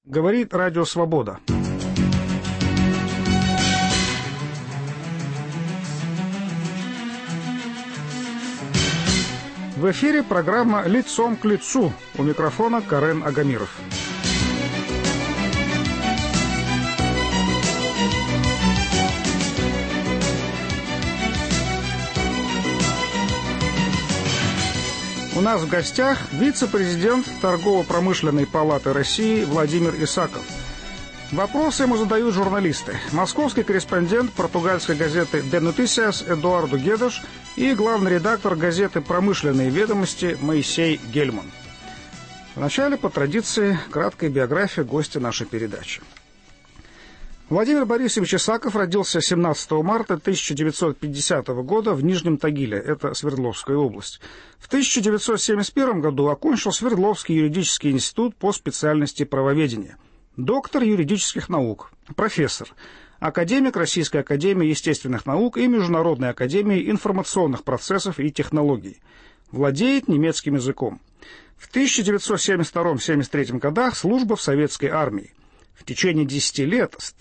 Говорит Радио Свобода. В эфире программа «Лицом к лицу». У микрофона Карен Агамиров. У нас в гостях вице-президент Торгово-промышленной палаты России Владимир Исаков. Вопросы ему задают журналисты. Московский корреспондент португальской газеты «Де Нотисиас» Эдуарду Гедеш и главный редактор газеты «Промышленные ведомости» Моисей Гельман. Вначале, по традиции, краткая биография гостя нашей передачи. Владимир Борисович Исаков родился 17 марта 1950 года в Нижнем Тагиле, это Свердловская область. В 1971 году окончил Свердловский юридический институт по специальности правоведения. Доктор юридических наук, профессор, академик Российской академии естественных наук и Международной академии информационных процессов и технологий. Владеет немецким языком. В 1972-1973 годах служба в советской армии. В течение 10 лет, с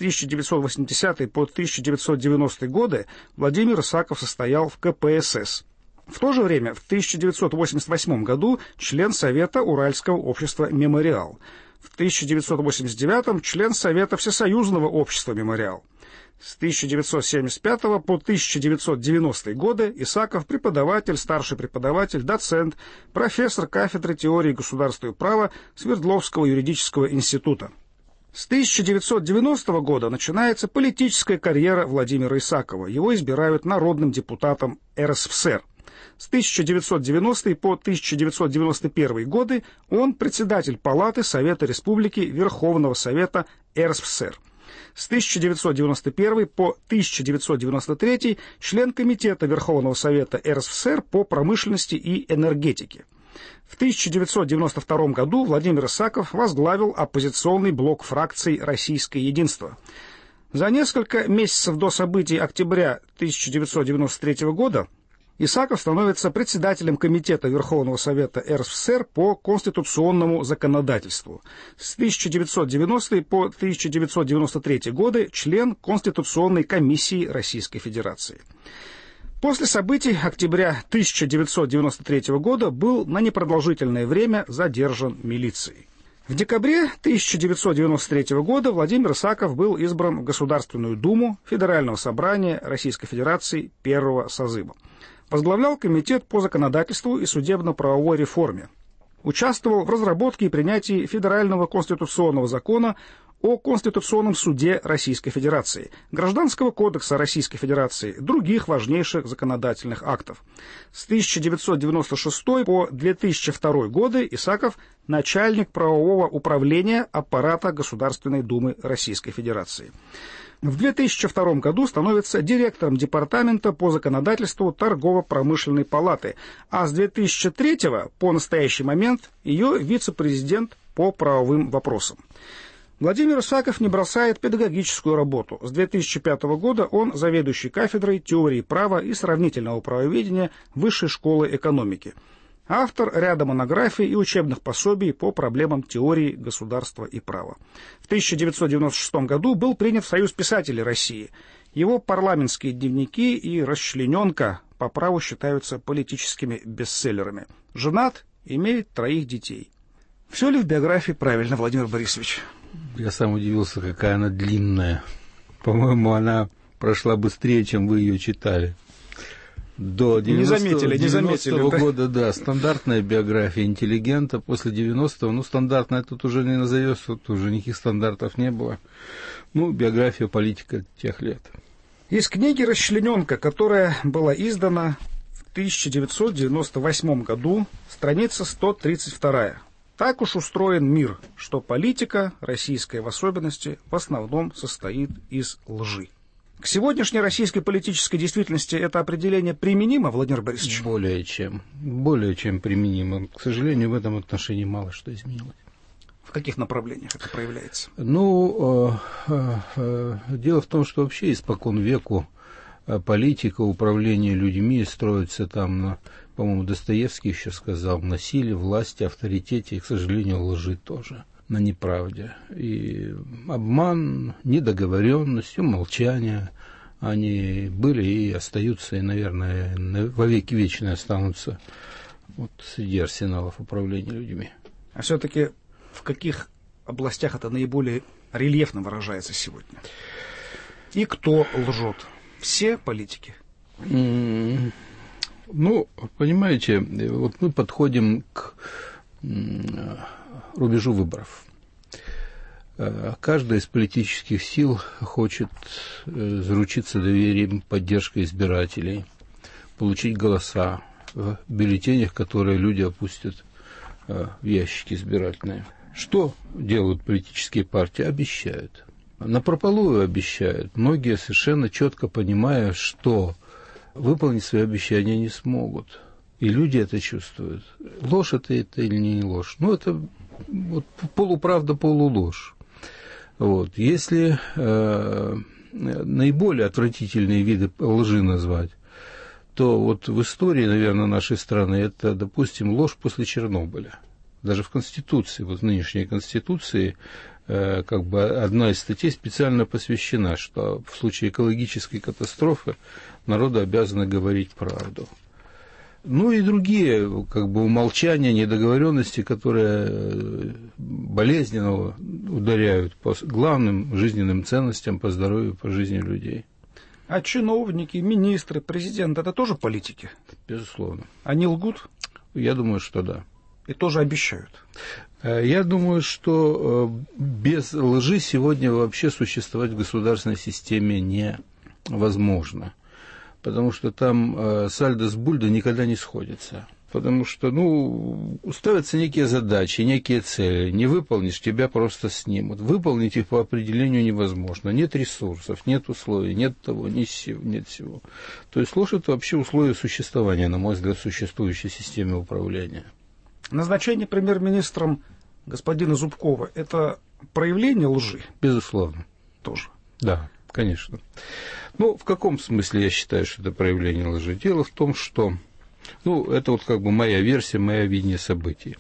1980 по 1990 годы, Владимир Исаков состоял в КПСС. В то же время, в 1988 году, член Совета Уральского общества «Мемориал». В 1989 член Совета Всесоюзного общества «Мемориал». С 1975 по 1990 годы Исаков преподаватель, старший преподаватель, доцент, профессор кафедры теории государства и права Свердловского юридического института. С 1990 года начинается политическая карьера Владимира Исакова. Его избирают народным депутатом РСФСР. С 1990 по 1991 годы он председатель Палаты Совета Республики Верховного Совета РСФСР. С 1991 по 1993 член Комитета Верховного Совета РСФСР по промышленности и энергетике. В 1992 году Владимир Исаков возглавил оппозиционный блок фракций «Российское единство». За несколько месяцев до событий октября 1993 года Исаков становится председателем Комитета Верховного Совета РСФСР по конституционному законодательству. С 1990 по 1993 годы член Конституционной комиссии Российской Федерации. После событий октября 1993 года был на непродолжительное время задержан милицией. В декабре 1993 года Владимир Исаков был избран в Государственную Думу Федерального собрания Российской Федерации первого созыва. Возглавлял Комитет по законодательству и судебно-правовой реформе. Участвовал в разработке и принятии Федерального конституционного закона о Конституционном суде Российской Федерации, Гражданского кодекса Российской Федерации, других важнейших законодательных актов. С 1996 по 2002 годы Исаков – начальник правового управления аппарата Государственной Думы Российской Федерации. В 2002 году становится директором Департамента по законодательству Торгово-промышленной палаты, а с 2003 по настоящий момент ее вице-президент по правовым вопросам. Владимир Исаков не бросает педагогическую работу. С 2005 года он заведующий кафедрой теории права и сравнительного правоведения Высшей школы экономики. Автор ряда монографий и учебных пособий по проблемам теории государства и права. В 1996 году был принят в Союз писателей России. Его парламентские дневники и «Расчлененка» по праву считаются политическими бестселлерами. Женат, имеет 3 детей. Все ли в биографии правильно, Владимир Борисович? Я сам удивился, какая она длинная. По-моему, она прошла быстрее, чем вы ее читали. До 90-го года, да, стандартная биография интеллигента. После 90-го, ну, стандартная тут уже не назовешь, тут уже никаких стандартов не было. Ну, биография политика тех лет. Из книги «Расчлененка», которая была издана в 1998 году, страница 132. Так уж устроен мир, что политика, российская в особенности, в основном состоит из лжи. К сегодняшней российской политической действительности это определение применимо, Владимир Борисович? Более чем применимо. К сожалению, в этом отношении мало что изменилось. В каких направлениях это проявляется? Ну, дело в том, что вообще испокон веку политика, управление людьми строится там, по-моему, Достоевский еще сказал, насилие, власти, авторитете и, к сожалению, лжи тоже. на неправде. И обман, недоговоренность, умолчание, они были и остаются, и, наверное, во веки вечные останутся вот среди арсеналов управления людьми. А все-таки в каких областях это наиболее рельефно выражается сегодня? И кто лжет? Все политики? Ну, понимаете, вот мы подходим к рубежу выборов. Каждая из политических сил хочет заручиться доверием, поддержкой избирателей, получить голоса в бюллетенях, которые люди опустят в ящики избирательные. Что делают политические партии? Обещают. Напропалую обещают. Многие совершенно четко понимая, что выполнить свои обещания не смогут. И люди это чувствуют. Ложь это или не ложь? Ну, это вот полуправда, полуложь. Вот. Если наиболее отвратительные виды лжи назвать, то вот в истории, наверное, нашей страны это, допустим, ложь после Чернобыля. Даже в Конституции, вот в нынешней Конституции, как бы одна из статей специально посвящена, что в случае экологической катастрофы народы обязаны говорить правду. Ну и другие, как бы, умолчания, недоговоренности, которые болезненно ударяют по главным жизненным ценностям, по здоровью, по жизни людей. А чиновники, министры, президент – это тоже политики? Безусловно. Они лгут? Я думаю, что да. И тоже обещают? Я думаю, что без лжи сегодня вообще существовать в государственной системе невозможно. Потому что там сальдо с бульдо никогда не сходится. Потому что, ставятся некие задачи, некие цели. Не выполнишь, тебя просто снимут. Выполнить их по определению невозможно. Нет ресурсов, нет условий, нет того, нет всего. То есть ложь – это вообще условие существования, на мой взгляд, существующей системы управления. Назначение премьер-министром господина Зубкова – это проявление лжи? Безусловно. Тоже? Да, конечно. В каком смысле я считаю, что это проявление лжи? Дело в том, что, это вот как бы моя версия, мое видение событий.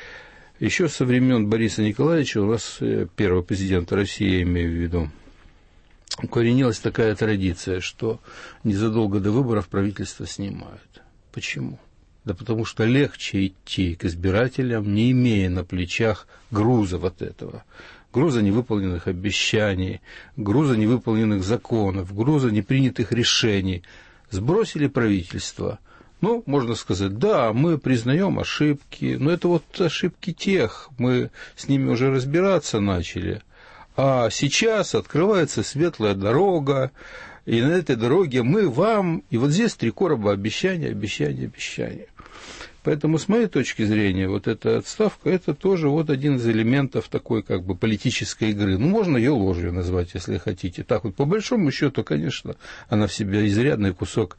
Еще со времен Бориса Николаевича, у нас первого президента России, я имею в виду, укоренилась такая традиция, что незадолго до выборов правительство снимают. Почему? Да потому что легче идти к избирателям, не имея на плечах груза вот этого. Груза невыполненных обещаний, груза невыполненных законов, груза непринятых решений. Сбросили правительство. Можно сказать, да, мы признаем ошибки, но это вот ошибки тех, мы с ними уже разбираться начали. А сейчас открывается светлая дорога, и на этой дороге мы вам, и вот здесь 3 короба обещания. Поэтому, с моей точки зрения, вот эта отставка, это тоже вот один из элементов такой, как бы, политической игры. Можно ее ложью назвать, если хотите. Так вот, по большому счету, конечно, она в себе изрядный кусок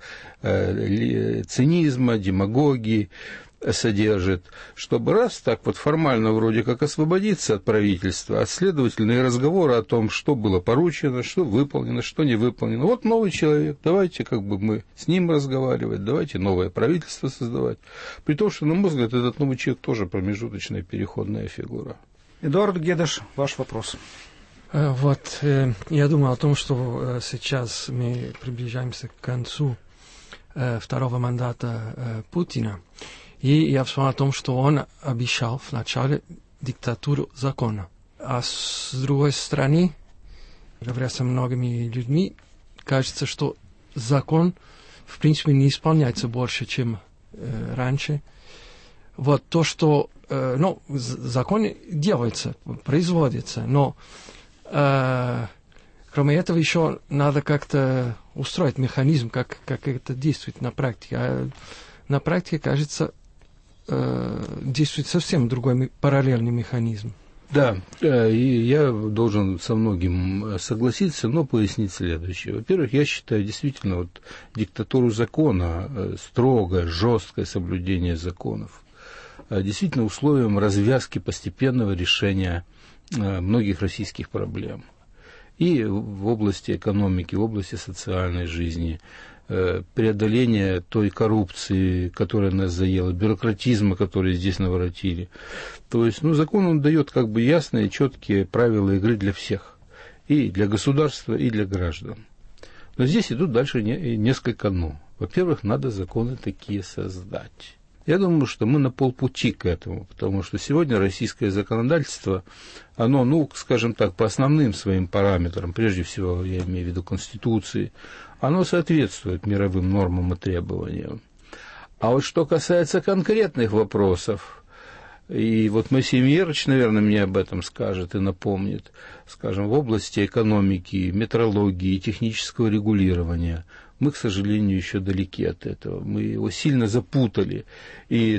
цинизма, демагогии содержит, чтобы раз так вот формально вроде как освободиться от правительства, а следовательно и разговоры о том, что было поручено, что выполнено, что не выполнено. Вот новый человек, давайте как бы мы с ним разговаривать, давайте новое правительство создавать. При том, что, на мой взгляд, этот новый человек тоже промежуточная переходная фигура. Эдуард Гедеш, ваш вопрос. Я думаю о том, что сейчас мы приближаемся к концу второго мандата Путина. И я вспомнил о том, что он обещал в начале диктатуру закона. А с другой стороны, говоря со многими людьми, кажется, что закон, в принципе, не исполняется больше, чем раньше. Вот то, что закон делается, производится, но кроме этого еще надо как-то устроить механизм, как это действует на практике. А на практике, кажется, действует совсем другой параллельный механизм. Да, и я должен со многим согласиться, но пояснить следующее. Во-первых, я считаю действительно вот диктатуру закона, строгое, жесткое соблюдение законов, действительно условием развязки постепенного решения многих российских проблем. И в области экономики, в области социальной жизни, преодоления той коррупции, которая нас заела, бюрократизма, который здесь наворотили. То есть, закон, он дает как бы ясные, четкие правила игры для всех. И для государства, и для граждан. Но здесь идут дальше несколько «но». Во-первых, надо законы такие создать. Я думаю, что мы на полпути к этому, потому что сегодня российское законодательство, оно, скажем так, по основным своим параметрам, прежде всего, я имею в виду Конституции, оно соответствует мировым нормам и требованиям. А вот что касается конкретных вопросов, и вот Моисей Миерович, наверное, мне об этом скажет и напомнит, скажем, в области экономики, метрологии, технического регулирования, мы, к сожалению, еще далеки от этого. Мы его сильно запутали. И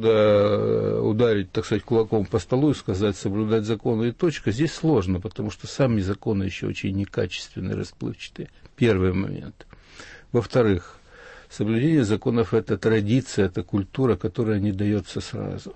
твердо ударить, так сказать, кулаком по столу и сказать, соблюдать законы и точка, здесь сложно, потому что сами законы еще очень некачественные, расплывчатые. Первый момент. Во-вторых, соблюдение законов – это традиция, это культура, которая не дается сразу.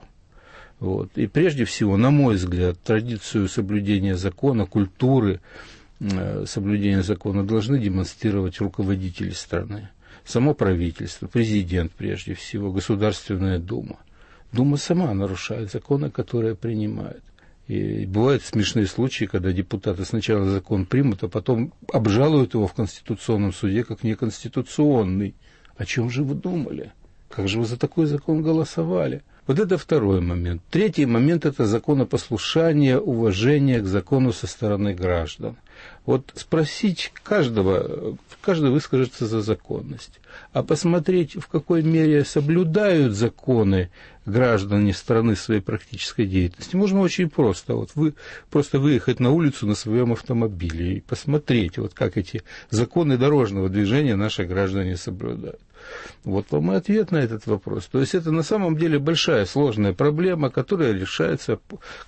Вот. И прежде всего, на мой взгляд, традицию соблюдения закона, культуры, соблюдения закона должны демонстрировать руководители страны, само правительство, президент прежде всего, Государственная Дума. Дума сама нарушает законы, которые принимает. И бывают смешные случаи, когда депутаты сначала закон примут, а потом обжалуют его в Конституционном суде как неконституционный. О чем же вы думали? Как же вы за такой закон голосовали? Вот это второй момент. Третий момент – это законопослушание, уважение к закону со стороны граждан. Вот спросить каждый выскажется за законность, а посмотреть, в какой мере соблюдают законы граждане страны своей практической деятельности, можно очень просто. Вот вы просто выехать на улицу на своем автомобиле и посмотреть, вот как эти законы дорожного движения наши граждане соблюдают. Вот вам и ответ на этот вопрос. То есть это на самом деле большая сложная проблема, которая решается,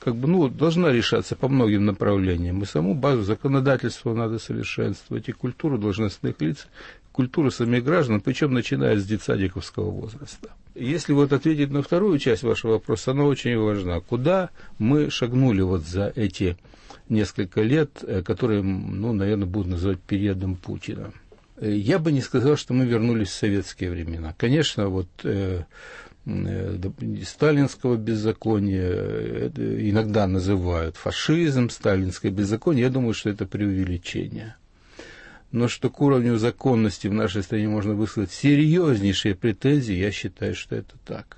должна решаться по многим направлениям. И саму базу законодательства надо совершенствовать, и культуру должностных лиц, культуру самих граждан, причем начиная с детсадиковского возраста. Если вот ответить на вторую часть вашего вопроса, она очень важна. Куда мы шагнули вот за эти несколько лет, которые, наверное, будут называть периодом Путина? Я бы не сказал, что мы вернулись в советские времена. Конечно, сталинского беззакония иногда называют фашизм, сталинское беззаконие. Я думаю, что это преувеличение. Но что к уровню законности в нашей стране можно высказать серьезнейшие претензии, я считаю, что это так.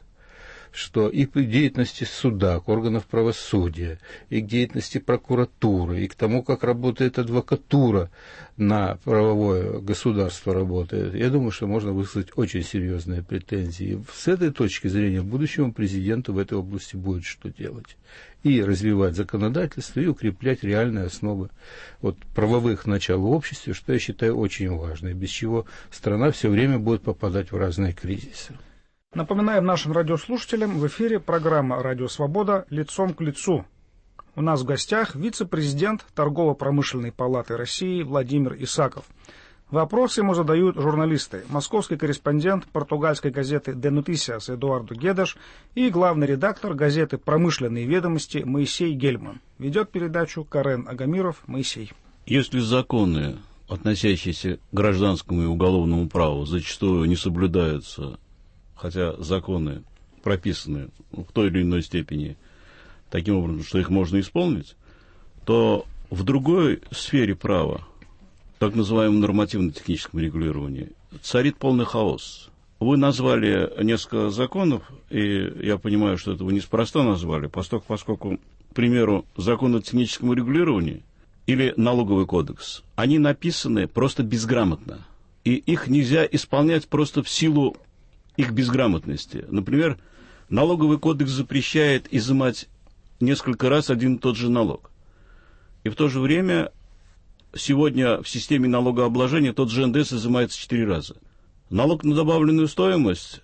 Что и к деятельности суда, к органов правосудия, и к деятельности прокуратуры, и к тому, как работает адвокатура на правовое государство работает, я думаю, что можно высказать очень серьезные претензии. И с этой точки зрения будущему президенту в этой области будет что делать. И развивать законодательство, и укреплять реальные основы правовых начал в обществе, что я считаю очень важно, и без чего страна все время будет попадать в разные кризисы. Напоминаем нашим радиослушателям, в эфире программа «Радио Свобода. Лицом к лицу». У нас в гостях вице-президент Торгово-промышленной палаты России Владимир Исаков. Вопросы ему задают журналисты, московский корреспондент португальской газеты «Де Нотисиас» Эдуардо Гедеш и главный редактор газеты «Промышленные ведомости» Моисей Гельман. Ведет передачу Карен Агамиров. Моисей. Если законы, относящиеся к гражданскому и уголовному праву, зачастую не соблюдаются, хотя законы прописаны в той или иной степени таким образом, что их можно исполнить, то в другой сфере права, так называемом нормативно-техническом регулировании, царит полный хаос. Вы назвали несколько законов, и я понимаю, что это вы неспроста назвали, поскольку, к примеру, закон о техническом регулировании или налоговый кодекс, они написаны просто безграмотно, и их нельзя исполнять просто в силу их безграмотности. Например, налоговый кодекс запрещает изымать несколько раз один и тот же налог. И в то же время сегодня в системе налогообложения тот же НДС изымается 4 раза. Налог на добавленную стоимость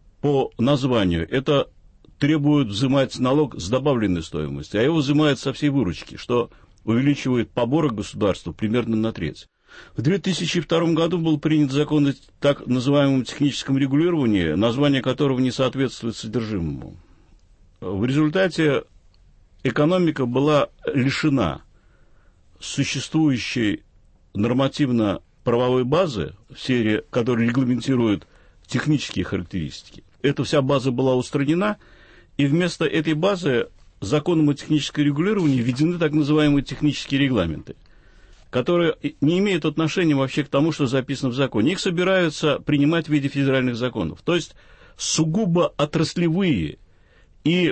по названию это требует взимать налог с добавленной стоимости, а его взимают со всей выручки, что увеличивает поборы государства примерно на треть. В 2002 году был принят закон о так называемом техническом регулировании, название которого не соответствует содержимому. В результате экономика была лишена существующей нормативно правовой базы в сфере, которая регламентирует технические характеристики. Эта вся база была устранена, и вместо этой базы законом о техническом регулировании введены так называемые технические регламенты, которые не имеют отношения вообще к тому, что записано в законе. Их собираются принимать в виде федеральных законов. То есть сугубо отраслевые и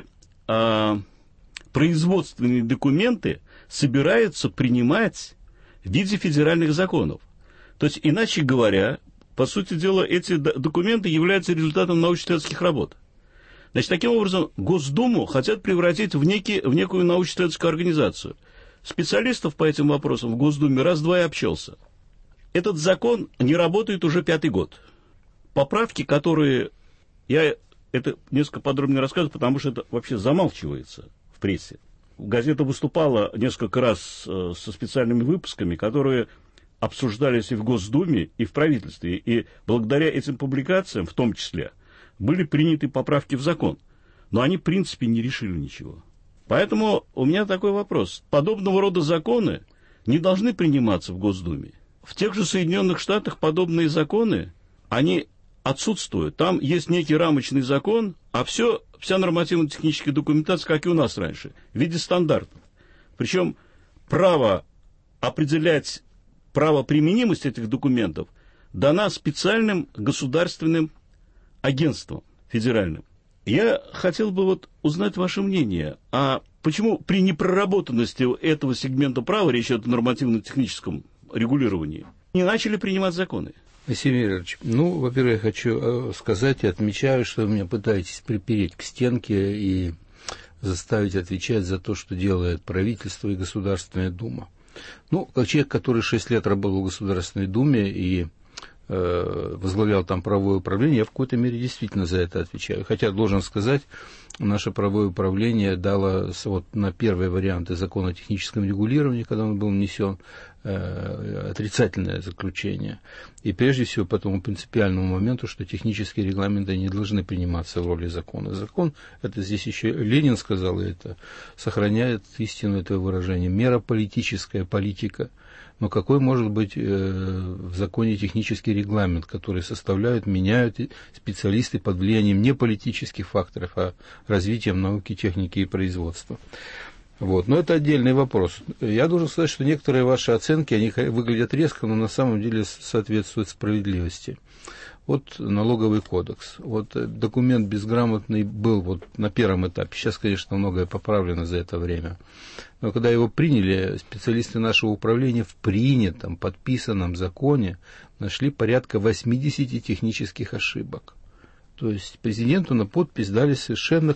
производственные документы собираются принимать в виде федеральных законов. То есть, иначе говоря, по сути дела, эти документы являются результатом научно-исследовательских работ. Значит, таким образом, Госдуму хотят превратить в некую научно-исследовательскую организацию. Специалистов по этим вопросам в Госдуме раз-два и общался. Этот закон не работает уже 5-й год. Поправки, которые... Я это несколько подробнее рассказываю, потому что это вообще замалчивается в прессе. Газета выступала несколько раз со специальными выпусками, которые обсуждались и в Госдуме, и в правительстве. И благодаря этим публикациям, в том числе, были приняты поправки в закон. Но они, в принципе, не решили ничего. Поэтому у меня такой вопрос. Подобного рода законы не должны приниматься в Госдуме. В тех же Соединенных Штатах подобные законы, они отсутствуют. Там есть некий рамочный закон, а вся нормативно-техническая документация, как и у нас раньше, в виде стандартов. Причем право определять правоприменимость этих документов дано специальным государственным агентством федеральным. Я хотел бы узнать ваше мнение, а почему при непроработанности этого сегмента права, речь идет о нормативно-техническом регулировании, не начали принимать законы? Василий Валерьевич, во-первых, я хочу сказать и отмечаю, что вы меня пытаетесь припереть к стенке и заставить отвечать за то, что делает правительство и Государственная Дума. Как человек, который 6 лет работал в Государственной Думе и возглавлял там правовое управление, я в какой-то мере действительно за это отвечаю. Хотя, должен сказать, наше правовое управление дало на первые варианты закона о техническом регулировании, когда он был внесен, отрицательное заключение. И прежде всего по тому принципиальному моменту, что технические регламенты не должны приниматься в роли закона. Закон, это здесь еще Ленин сказал, и это сохраняет истину этого выражения, мера политическая, политика. Но какой может быть в законе технический регламент, который составляют, меняют специалисты под влиянием не политических факторов, а развитием науки, техники и производства? Но это отдельный вопрос. Я должен сказать, что некоторые ваши оценки, они выглядят резко, но на самом деле соответствуют справедливости. Налоговый кодекс. Документ безграмотный был на первом этапе. Сейчас, конечно, многое поправлено за это время. Но когда его приняли, специалисты нашего управления в принятом, подписанном законе нашли порядка 80 технических ошибок. То есть президенту на подпись дали совершенно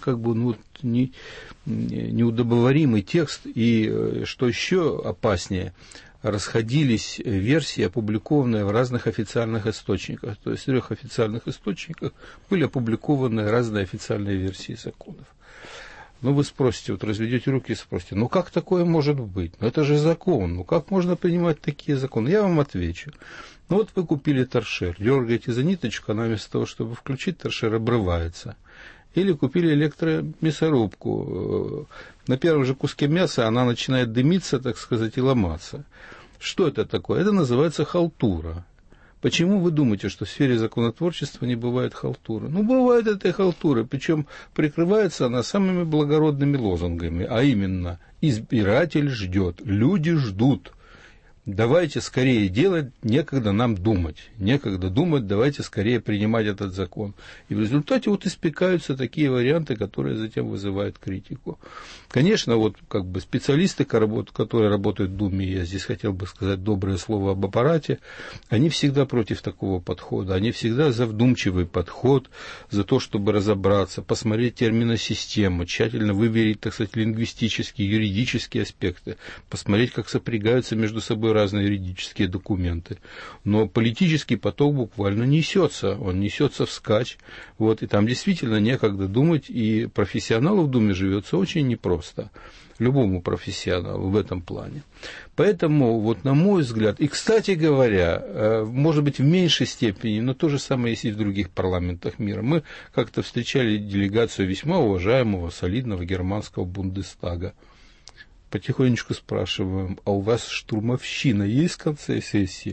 неудобоваримый текст. И, что еще опаснее, расходились версии, опубликованные в разных официальных источниках. То есть в 3 официальных источниках были опубликованы разные официальные версии законов. Вы спросите, разведете руки и спросите, как такое может быть? Это же закон, как можно принимать такие законы? Я вам отвечу. Вы купили торшер, дергаете за ниточку, она вместо того, чтобы включить торшер, обрывается. Или купили электромясорубку. На первом же куске мяса она начинает дымиться, так сказать, и ломаться. Что это такое? Это называется халтура. Почему вы думаете, что в сфере законотворчества не бывает халтуры? Бывает этой халтуры, причем прикрывается она самыми благородными лозунгами, а именно «избиратель ждет», «люди ждут». Давайте скорее делать, некогда нам думать. Некогда думать, давайте скорее принимать этот закон. И в результате испекаются такие варианты, которые затем вызывают критику. Конечно, специалисты, которые работают в Думе, я здесь хотел бы сказать доброе слово об аппарате, они всегда против такого подхода. Они всегда за вдумчивый подход, за то, чтобы разобраться, посмотреть терминосистему, тщательно выверить, так сказать, лингвистические, юридические аспекты, посмотреть, как сопрягаются между собой разные юридические документы. Но политический поток буквально несется, он несется вскачь. И там действительно некогда думать, и профессионалу в Думе живется очень непросто. Любому профессионалу в этом плане. Поэтому, на мой взгляд, и, кстати говоря, может быть, в меньшей степени, но то же самое есть и в других парламентах мира. Мы как-то встречали делегацию весьма уважаемого, солидного германского Бундестага. Потихонечку спрашиваем, а у вас штурмовщина есть в конце сессии?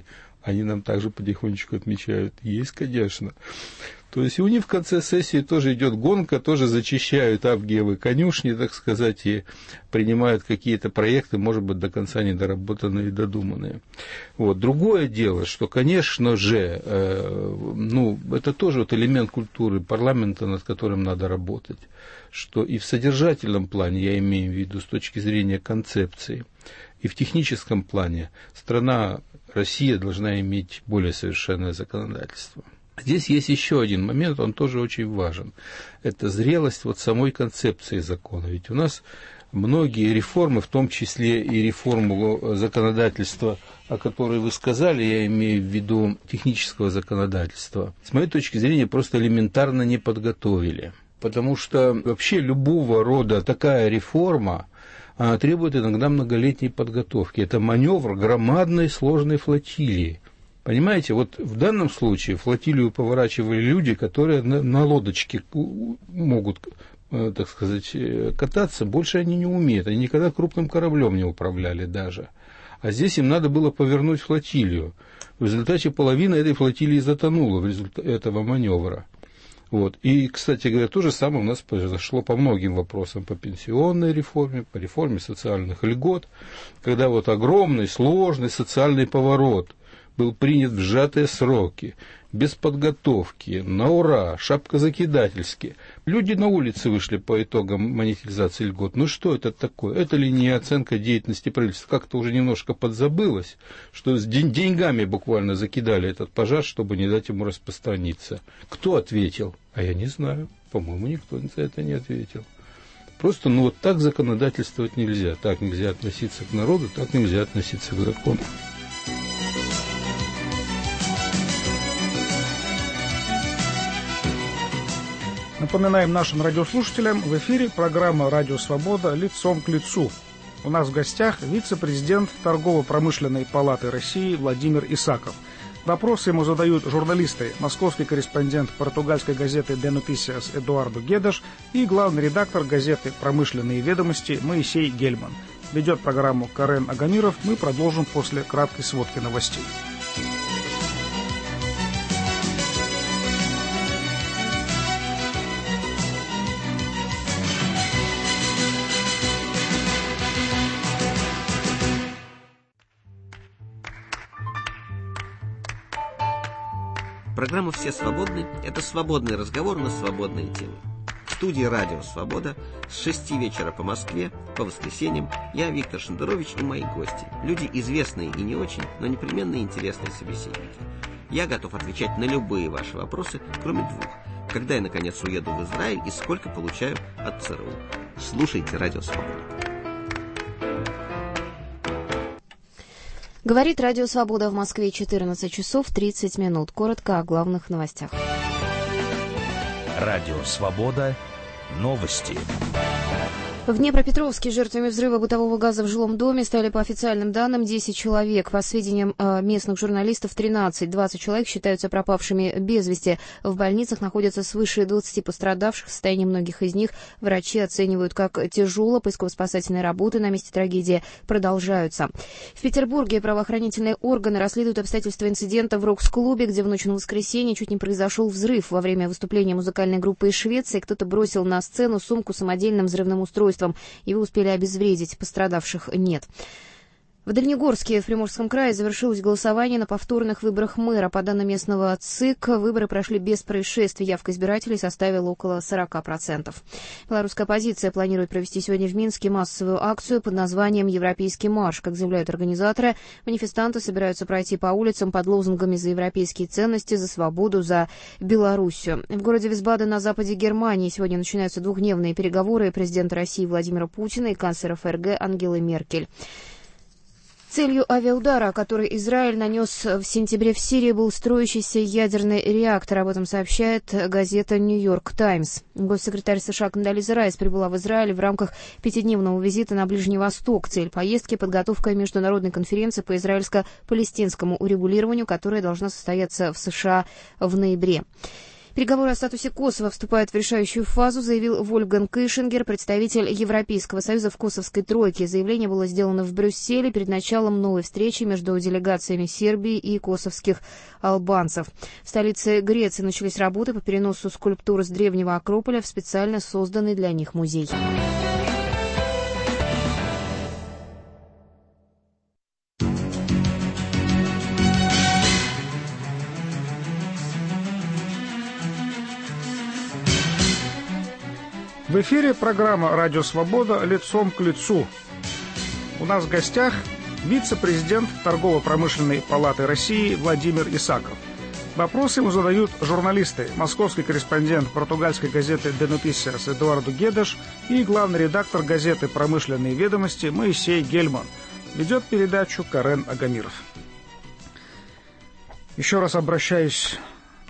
Они нам также потихонечку отмечают. Есть, конечно. То есть у них в конце сессии тоже идет гонка, тоже зачищают Авгиевы конюшни, так сказать, и принимают какие-то проекты, может быть, до конца недоработанные и додуманные. Вот. Другое дело, что, конечно же, это тоже вот элемент культуры парламента, над которым надо работать, что и в содержательном плане, я имею в виду с точки зрения концепции, и в техническом плане страна, Россия должна иметь более совершенное законодательство. Здесь есть еще один момент, он тоже очень важен. Это зрелость вот самой концепции закона. Ведь у нас многие реформы, в том числе и реформу законодательства, о которой вы сказали, я имею в виду технического законодательства, с моей точки зрения, просто элементарно не подготовили. Потому что вообще любого рода такая реформа требует иногда многолетней подготовки. Это маневр громадной сложной флотилии. Понимаете, вот в данном случае флотилию поворачивали люди, которые на лодочке могут, так сказать, кататься, больше они не умеют, они никогда крупным кораблем не управляли даже. А здесь им надо было повернуть флотилию. В результате половина этой флотилии затонула в результате этого маневра. Вот. И, кстати говоря, то же самое у нас произошло по многим вопросам, по пенсионной реформе, по реформе социальных льгот, когда вот огромный, сложный социальный поворот был принят в сжатые сроки, без подготовки, на ура, шапкозакидательски. Люди на улице вышли по итогам монетизации льгот. Ну что это такое? Это ли не оценка деятельности правительства? Как-то уже немножко подзабылось, что с деньгами буквально закидали этот пожар, чтобы не дать ему распространиться. Кто ответил? А я не знаю. По-моему, никто за это не ответил. Просто, вот так законодательствовать нельзя. Так нельзя относиться к народу, так нельзя относиться к закону. Напоминаем нашим радиослушателям, в эфире программа «Радио Свобода. Лицом к лицу». У нас в гостях вице-президент Торгово-промышленной палаты России Владимир Исаков. Вопросы ему задают журналисты, московский корреспондент португальской газеты «Де Нотисиас» Эдуардо Гедеш и главный редактор газеты «Промышленные ведомости» Моисей Гельман. Ведет программу Карен Агамиров. Мы продолжим после краткой сводки новостей. Программа «Все свободны» – это свободный разговор на свободные темы. В студии «Радио Свобода» с 6 вечера по Москве, по воскресеньям, я, Виктор Шендерович, и мои гости. Люди известные и не очень, но непременно интересные собеседники. Я готов отвечать на любые ваши вопросы, кроме двух. Когда я, наконец, уеду в Израиль и сколько получаю от ЦРУ. Слушайте «Радио Свобода». Говорит Радио Свобода в Москве, 14 часов 30 минут. Коротко о главных новостях. Радио Свобода. Новости. В Днепропетровске жертвами взрыва бытового газа в жилом доме стали, по официальным данным, 10 человек. По сведениям местных журналистов, 13. 20 человек считаются пропавшими без вести. В больницах находятся свыше 20 пострадавших. Состояние многих из них врачи оценивают как тяжело. Поисково-спасательные работы на месте трагедии продолжаются. В Петербурге правоохранительные органы расследуют обстоятельства инцидента в рокс-клубе, где в ночь на воскресенье чуть не произошел взрыв. Во время выступления музыкальной группы из Швеции кто-то бросил на сцену сумку с самодельным взрывным устройством. Его успели обезвредить, пострадавших нет. В Дальнегорске в Приморском крае завершилось голосование на повторных выборах мэра. По данным местного ЦИК, выборы прошли без происшествий. Явка избирателей составила около 40%. Белорусская оппозиция планирует провести сегодня в Минске массовую акцию под названием «Европейский марш». Как заявляют организаторы, манифестанты собираются пройти по улицам под лозунгами за европейские ценности, за свободу, за Белоруссию. В городе Висбаден на западе Германии сегодня начинаются двухдневные переговоры президента России Владимира Путина и канцлера ФРГ Ангелы Меркель. Целью авиаудара, который Израиль нанес в сентябре в Сирии, был строящийся ядерный реактор. Об этом сообщает газета «Нью-Йорк Таймс». Госсекретарь США Кондолиза Райс прибыла в Израиль в рамках 5-дневного визита на Ближний Восток. Цель поездки – подготовка международной конференции по израильско-палестинскому урегулированию, которая должна состояться в США в ноябре. Переговоры о статусе Косово вступают в решающую фазу, заявил Вольфганг Ишингер, представитель Европейского союза в Косовской тройке. Заявление было сделано в Брюсселе перед началом новой встречи между делегациями Сербии и косовских албанцев. В столице Греции начались работы по переносу скульптуры с древнего Акрополя в специально созданный для них музей. В эфире программа «Радио Свобода. Лицом к лицу». У нас в гостях вице-президент Торгово-промышленной палаты России Владимир Исаков. Вопросы ему задают журналисты, московский корреспондент португальской газеты «Де Нотисиас» Эдуарду Гедеш и главный редактор газеты «Промышленные ведомости» Моисей Гельман. Ведет передачу Карен Агамиров. Еще раз обращаюсь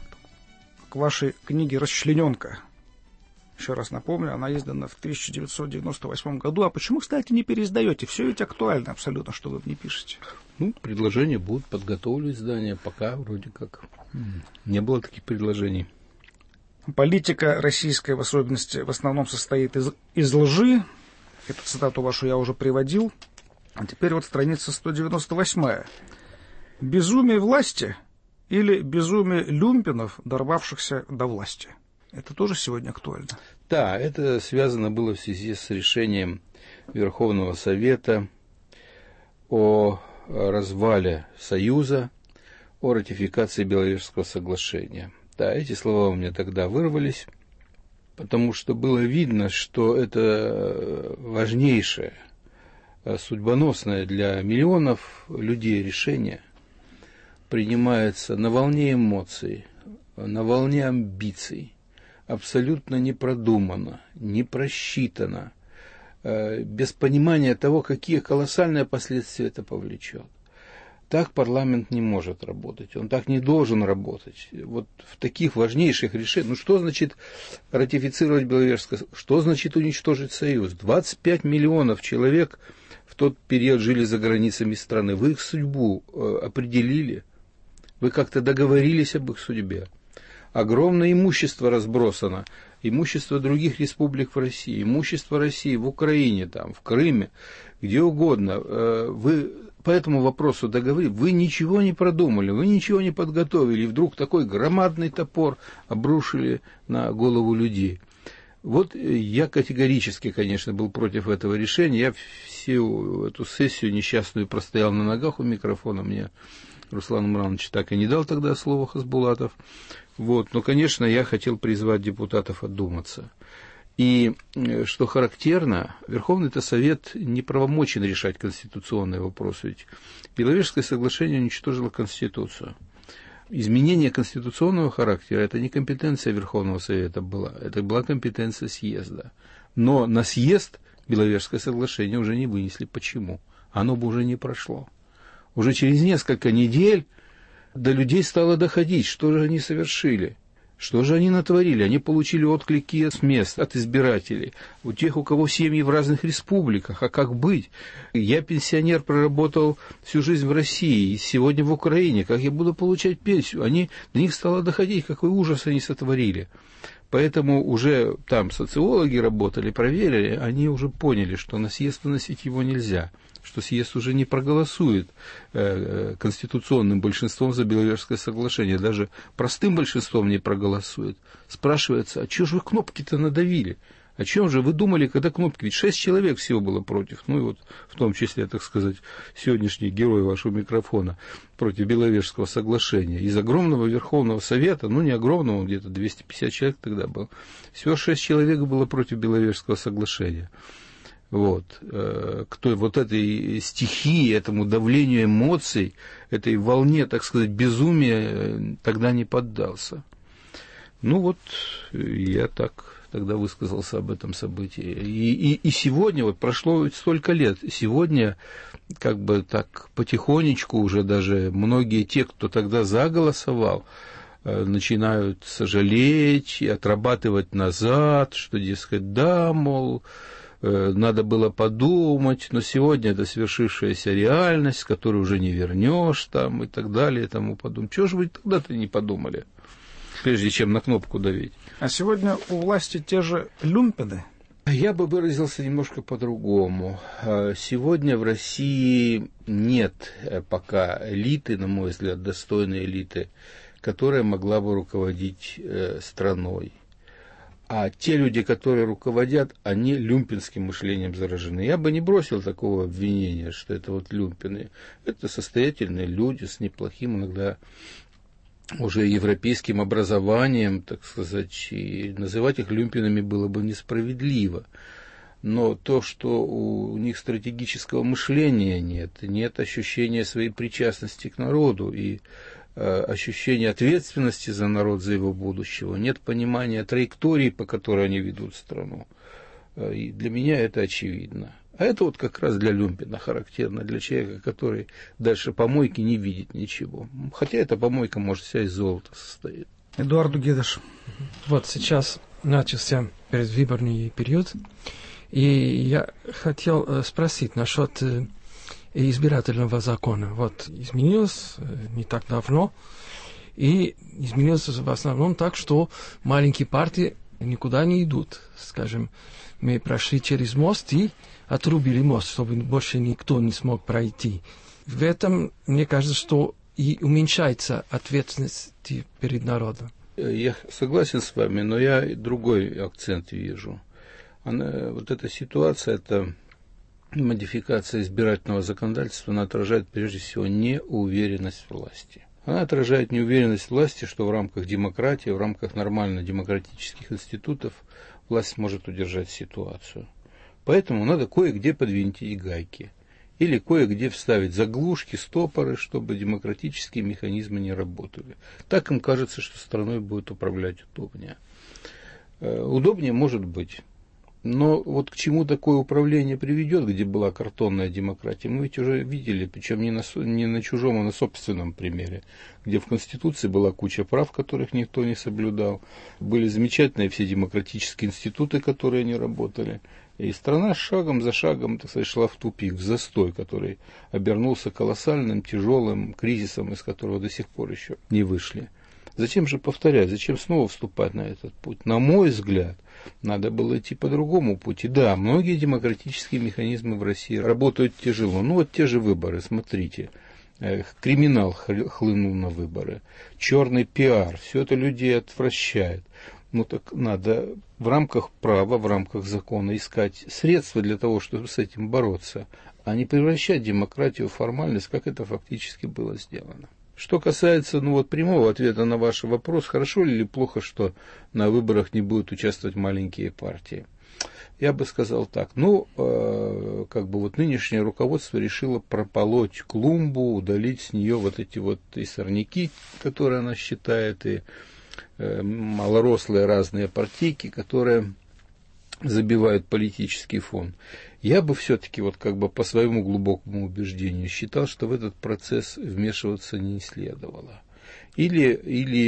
к вашей книге «Расчлененка». Еще раз напомню, она издана в 1998 году. А почему, кстати, не переиздаете? Все ведь актуально абсолютно, что вы в ней пишете. Ну, предложения будут, подготовлю издание. Пока вроде как не было таких предложений. Политика российская, в особенности, в основном состоит из лжи. Эту цитату вашу я уже приводил. А теперь вот страница 198. Безумие власти или безумие люмпинов, дорвавшихся до власти? Это тоже сегодня актуально? Да, это связано было в связи с решением Верховного Совета о развале Союза, о ратификации Беловежского соглашения. Да, эти слова у меня тогда вырвались, потому что было видно, что это важнейшее, судьбоносное для миллионов людей решение принимается на волне эмоций, на волне амбиций, абсолютно не продумано, не просчитано, без понимания того, какие колоссальные последствия это повлечет. Так парламент не может работать, он так не должен работать. Вот в таких важнейших решениях, ну что значит ратифицировать Беловежское, что значит уничтожить Союз? 25 миллионов человек в тот период жили за границами страны, вы их судьбу определили, вы как-то договорились об их судьбе. Огромное имущество разбросано, имущество других республик в России, имущество России в Украине, там, в Крыме, где угодно. Вы по этому вопросу договорились, вы ничего не продумали, вы ничего не подготовили, и вдруг такой громадный топор обрушили на голову людей. Вот я категорически, конечно, был против этого решения. Я всю эту сессию несчастную простоял на ногах у микрофона, мне Руслан Умранович так и не дал тогда слова Хасбулатов. Вот. Но, конечно, я хотел призвать депутатов одуматься. И, что характерно, Верховный-то Совет не правомочен решать конституционные вопросы. Ведь Беловежское соглашение уничтожило Конституцию. Изменение конституционного характера – это не компетенция Верховного Совета была, это была компетенция съезда. Но на съезд Беловежское соглашение уже не вынесли. Почему? Оно бы уже не прошло. Уже через несколько недель до людей стало доходить, что же они совершили, что же они натворили. Они получили отклики с мест, от избирателей, у тех, у кого семьи в разных республиках. А как быть? Я пенсионер, проработал всю жизнь в России, и сегодня в Украине. Как я буду получать пенсию? До них стало доходить, какой ужас они сотворили. Поэтому уже там социологи работали, проверили, они уже поняли, что на съезд выносить его нельзя, что съезд уже не проголосует конституционным большинством за Беловежское соглашение, даже простым большинством не проголосует. Спрашивается, а чего же вы кнопки-то надавили? О чем же вы думали, когда кнопки? Ведь 6 человек всего было против. Ну и вот в том числе, так сказать, сегодняшний герой вашего микрофона против Беловежского соглашения. Из огромного Верховного Совета, ну не огромного, где-то 250 человек тогда было, всего 6 человек было против Беловежского соглашения. Вот. Кто вот этой стихии, этому давлению эмоций, этой волне, так сказать, безумия тогда не поддался. Ну вот, я так тогда высказался об этом событии. И сегодня, вот прошло столько лет, сегодня как бы так потихонечку уже даже многие те, кто тогда заголосовал, начинают сожалеть и отрабатывать назад, что, дескать, да, мол, надо было подумать, но сегодня это свершившаяся реальность, которую уже не вернешь там, и так далее, и тому подобное. Чего же вы тогда-то не подумали? прежде чем на кнопку давить. А сегодня у власти те же люмпены? Я бы выразился немножко по-другому. Сегодня в России нет пока элиты, на мой взгляд, достойной элиты, которая могла бы руководить страной. А те люди, которые руководят, они люмпенским мышлением заражены. Я бы не бросил такого обвинения, что это вот люмпены. Это состоятельные люди с неплохим иногда уже европейским образованием, так сказать, и называть их люмпенами было бы несправедливо. Но то, что у них стратегического мышления нет ощущения своей причастности к народу и ощущения ответственности за народ, за его будущего, нет понимания траектории, по которой они ведут страну. И для меня это очевидно. А это вот как раз для люмпена характерно, для человека, который дальше помойки не видит ничего. Хотя эта помойка, может, вся из золота состоит. Эдуард Гедеш. Вот сейчас начался предвыборный период, и я хотел спросить насчет избирательного закона. Вот изменилось не так давно, и изменилось в основном так, что маленькие партии никуда не идут. Скажем, мы прошли через мост и отрубили мост, чтобы больше никто не смог пройти. В этом, мне кажется, что и уменьшается ответственность перед народом. Я согласен с вами, но я другой акцент вижу. Вот эта ситуация, это модификация избирательного законодательства, она отражает прежде всего неуверенность власти. Она отражает неуверенность власти, что в рамках демократии, в рамках нормально демократических институтов власть может удержать ситуацию. Поэтому надо кое-где подвинтить гайки. Или кое-где вставить заглушки, стопоры, чтобы демократические механизмы не работали. Так им кажется, что страной будет управлять удобнее. Удобнее может быть. Но вот к чему такое управление приведет, где была картонная демократия, мы ведь уже видели, причем не на чужом, а на собственном примере, где в Конституции была куча прав, которых никто не соблюдал, были замечательные все демократические институты, которые не работали, и страна шагом за шагом, так сказать, шла в тупик, в застой, который обернулся колоссальным, тяжелым кризисом, из которого до сих пор еще не вышли. Зачем же повторять, зачем снова вступать на этот путь? На мой взгляд, надо было идти по другому пути. Да, многие демократические механизмы в России работают тяжело. Ну вот те же выборы, смотрите. Криминал хлынул на выборы. Черный пиар. Все это людей отвращает. Ну так надо в рамках права, в рамках закона искать средства для того, чтобы с этим бороться, а не превращать демократию в формальность, как это фактически было сделано. Что касается прямого ответа на ваш вопрос, хорошо или плохо, что на выборах не будут участвовать маленькие партии, я бы сказал так. Нынешнее руководство решило прополоть клумбу, удалить с нее вот эти вот и сорняки, которые она считает, и малорослые разные партийки, которые забивают политический фон. Я бы все-таки по своему глубокому убеждению считал, что в этот процесс вмешиваться не следовало. Или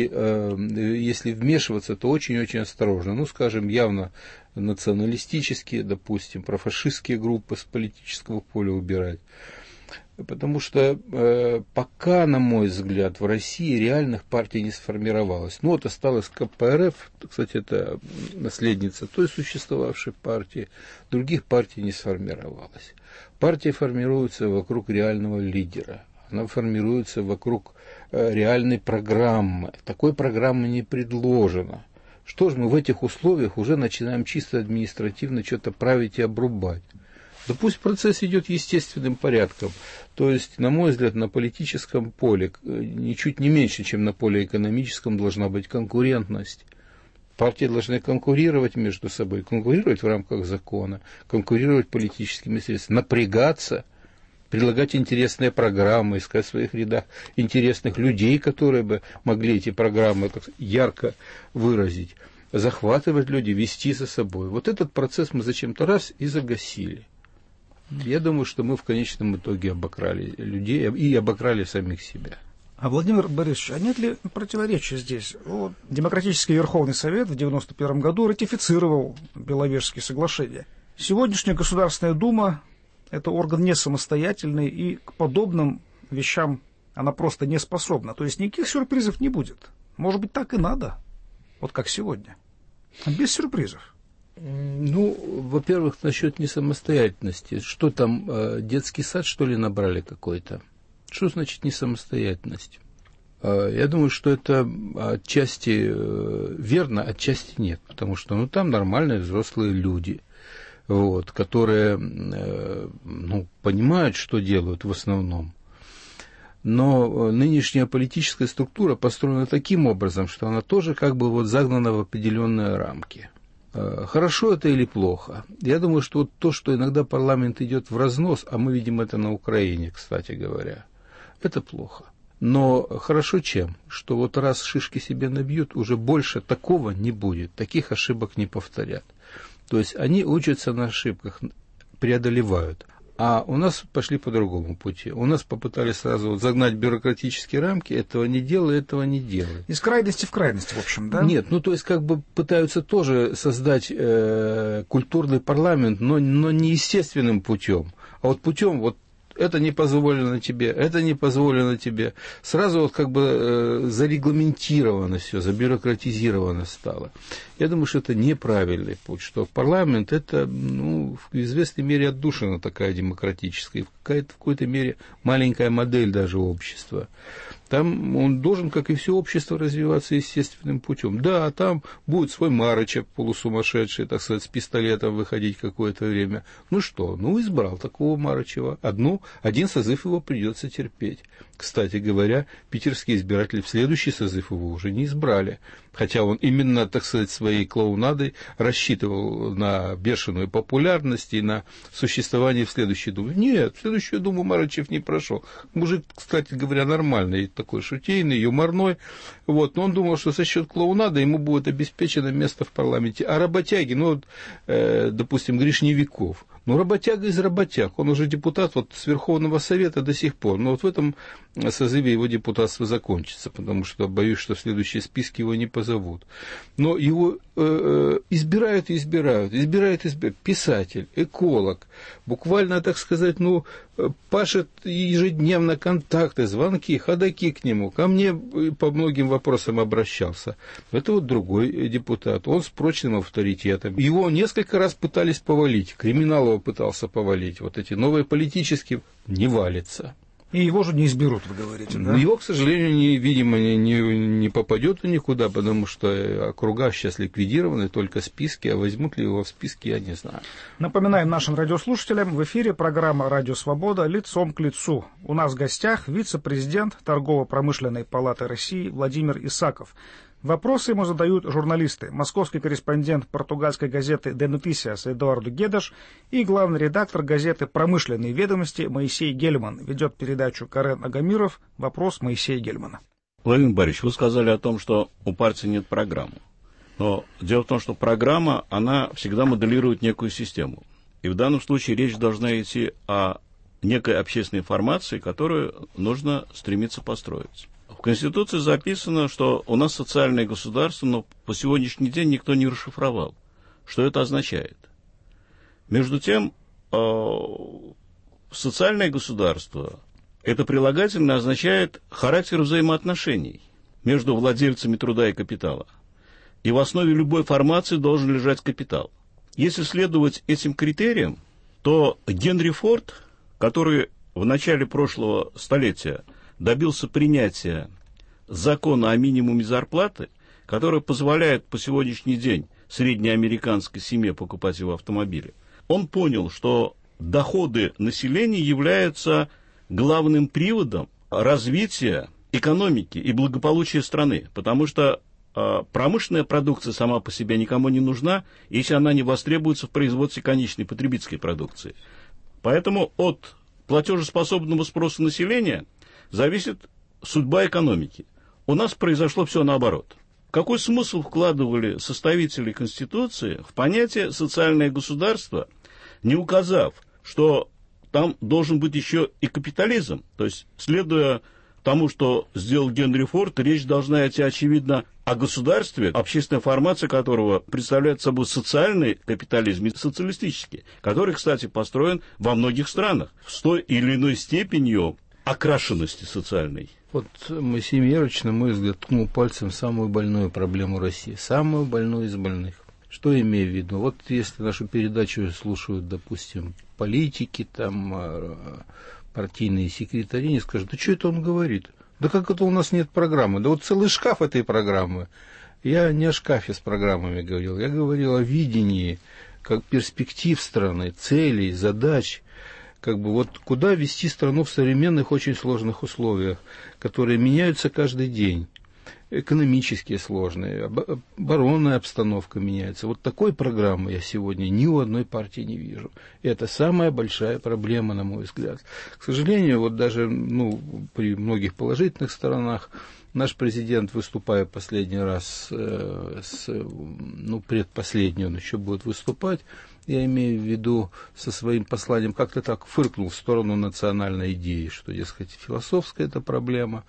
если вмешиваться, то очень-очень осторожно. Скажем, явно националистические, допустим, профашистские группы с политического поля убирать. Потому что пока, на мой взгляд, в России реальных партий не сформировалось. Осталась КПРФ, кстати, это наследница той существовавшей партии, других партий не сформировалось. Партия формируется вокруг реального лидера, она формируется вокруг реальной программы. Такой программы не предложено. Что же мы в этих условиях уже начинаем чисто административно что-то править и обрубать? Да пусть процесс идет естественным порядком. То есть, на мой взгляд, на политическом поле, ничуть не меньше, чем на поле экономическом, должна быть конкурентность. Партии должны конкурировать между собой, конкурировать в рамках закона, конкурировать политическими средствами, напрягаться, предлагать интересные программы, искать в своих рядах интересных людей, которые бы могли эти программы ярко выразить, захватывать людей, вести за собой. Вот этот процесс мы зачем-то раз и загасили. Я думаю, что мы в конечном итоге обокрали людей и обокрали самих себя. А, Владимир Борисович, а нет ли противоречия здесь? Демократический Верховный Совет в 1991 году ратифицировал Беловежские соглашения. Сегодняшняя Государственная Дума – это орган не самостоятельный, и к подобным вещам она просто не способна. То есть никаких сюрпризов не будет. Может быть, так и надо, вот как сегодня, без сюрпризов. Ну, во-первых, насчет несамостоятельности. Что там, детский сад, что ли, набрали какой-то? Что значит несамостоятельность? Я думаю, что это отчасти верно, отчасти нет. Потому что там нормальные взрослые люди, вот, которые понимают, что делают в основном. Но нынешняя политическая структура построена таким образом, что она тоже как бы вот загнана в определенные рамки. Хорошо это или плохо? Я думаю, что вот то, что иногда парламент идет в разнос, а мы видим это на Украине, кстати говоря, это плохо. Но хорошо чем? Что вот раз шишки себе набьют, уже больше такого не будет, таких ошибок не повторят. То есть они учатся на ошибках, преодолевают. А у нас пошли по другому пути. У нас попытались сразу загнать бюрократические рамки, этого не делай. Из крайности в крайность, в общем, да? Нет, то есть как бы пытаются тоже создать культурный парламент, но не естественным путем, а вот путем вот это не позволено тебе, это не позволено тебе. Сразу вот как бы зарегламентировано все, забюрократизировано стало. Я думаю, что это неправильный путь, что парламент это, в известной мере отдушина такая демократическая, в какой-то мере маленькая модель даже общества. Там он должен, как и все общество, развиваться естественным путем. Да, там будет свой Марычев полусумасшедший, так сказать, с пистолетом выходить какое-то время. Ну что, избрал такого Марычева. Один созыв его придется терпеть. Кстати говоря, питерские избиратели в следующий созыв его уже не избрали. Хотя он именно, так сказать, своей клоунадой рассчитывал на бешеную популярность и на существование в следующей Думе. Нет, в следующую Думу Марычев не прошел. Мужик, кстати говоря, нормальный, такой шутейный, юморной. Вот. Но он думал, что за счет клоунады ему будет обеспечено место в парламенте. А работяги, допустим, Гришневиков. Работяга из работяг. Он уже депутат с Верховного Совета до сих пор. Но в этом созыве его депутатство закончится, потому что боюсь, что в следующие списки его не позовут. Но его избирают. Писатель, эколог, буквально, так сказать, пашет ежедневно контакты, звонки, ходаки к нему. Ко мне по многим вопросам обращался. Это другой депутат. Он с прочным авторитетом. Его несколько раз пытались повалить. Криминалова пытался повалить. Эти новые политические не валятся. И его же не изберут, вы говорите, да? Его, к сожалению, видимо, не попадет никуда, потому что округа сейчас ликвидированы, только списки, а возьмут ли его в списки, я не знаю. Напоминаем нашим радиослушателям, в эфире программа «Радио Свобода. Лицом к лицу». У нас в гостях вице-президент Торгово-промышленной палаты России Владимир Исаков. Вопросы ему задают журналисты, московский корреспондент португальской газеты «Де Нотисиас» Эдуарду Гедаш и главный редактор газеты «Промышленные ведомости» Моисей Гельман. Ведет передачу Карен Агамиров. Вопрос Моисея Гельмана. Владимир Борисович, вы сказали о том, что у партии нет программы. Но дело в том, что программа, она всегда моделирует некую систему. И в данном случае речь должна идти о некой общественной формации, которую нужно стремиться построить. В Конституции записано, что у нас социальное государство, но по сегодняшний день никто не расшифровал, что это означает. Между тем, социальное государство, это прилагательное означает характер взаимоотношений между владельцами труда и капитала. И в основе любой формации должен лежать капитал. Если следовать этим критериям, то Генри Форд, который в начале прошлого столетия добился принятия закона о минимуме зарплаты, который позволяет по сегодняшний день среднеамериканской семье покупать его автомобили. Он понял, что доходы населения являются главным приводом развития экономики и благополучия страны, потому что промышленная продукция сама по себе никому не нужна, если она не востребуется в производстве конечной потребительской продукции. Поэтому от платежеспособного спроса населения зависит судьба экономики. У нас произошло все наоборот. Какой смысл вкладывали составители Конституции в понятие «социальное государство», не указав, что там должен быть еще и капитализм? То есть, следуя тому, что сделал Генри Форд, речь должна идти, очевидно, о государстве, общественная формация которого представляет собой социальный капитализм и социалистический, который, кстати, построен во многих странах с той или иной степенью окрашенности социальной. Вот Максим Ярович, на мой взгляд, ткнул пальцем самую больную проблему России, самую больную из больных. Что я имею в виду? Вот если нашу передачу слушают, допустим, политики, там, партийные секретари, не скажут, да что это он говорит? Да как это у нас нет программы? Да вот целый шкаф этой программы. Я не о шкафе с программами говорил, я говорил о видении, как перспектив страны, целей, задач, как бы вот куда вести страну в современных очень сложных условиях, которые меняются каждый день. Экономические сложные, оборонная обстановка меняется. Вот такой программы я сегодня ни у одной партии не вижу. И это самая большая проблема, на мой взгляд. К сожалению, вот даже при многих положительных сторонах наш президент, выступая последний раз, предпоследний он еще будет выступать, я имею в виду со своим посланием, как-то так фыркнул в сторону национальной идеи, что, дескать, философская это проблема,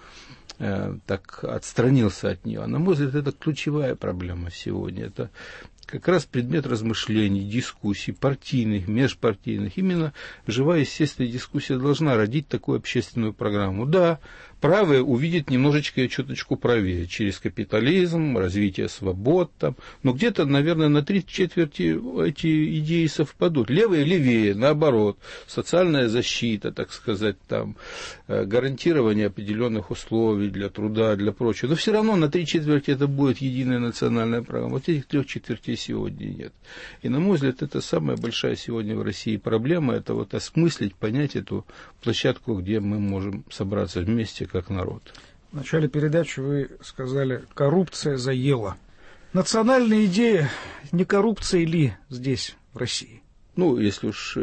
так отстранился от нее. А на мой взгляд, это ключевая проблема сегодня. Это как раз предмет размышлений, дискуссий, партийных, межпартийных. Именно живая, естественная дискуссия должна родить такую общественную программу. Да, правые увидят немножечко и чуточку правее, через капитализм, развитие свобод, там, но где-то, наверное, на 3/4 эти идеи совпадут. Левые левее, наоборот, социальная защита, так сказать, там, гарантирование определенных условий для труда, для прочего. Но все равно на 3/4 это будет единая национальная программа. Вот этих 3/4 сегодня нет. И, на мой взгляд, это самая большая сегодня в России проблема, это вот осмыслить, понять эту площадку, где мы можем собраться вместе как народ. В начале передачи вы сказали, коррупция заела. Национальная идея, не коррупция ли здесь, в России? Ну, если уж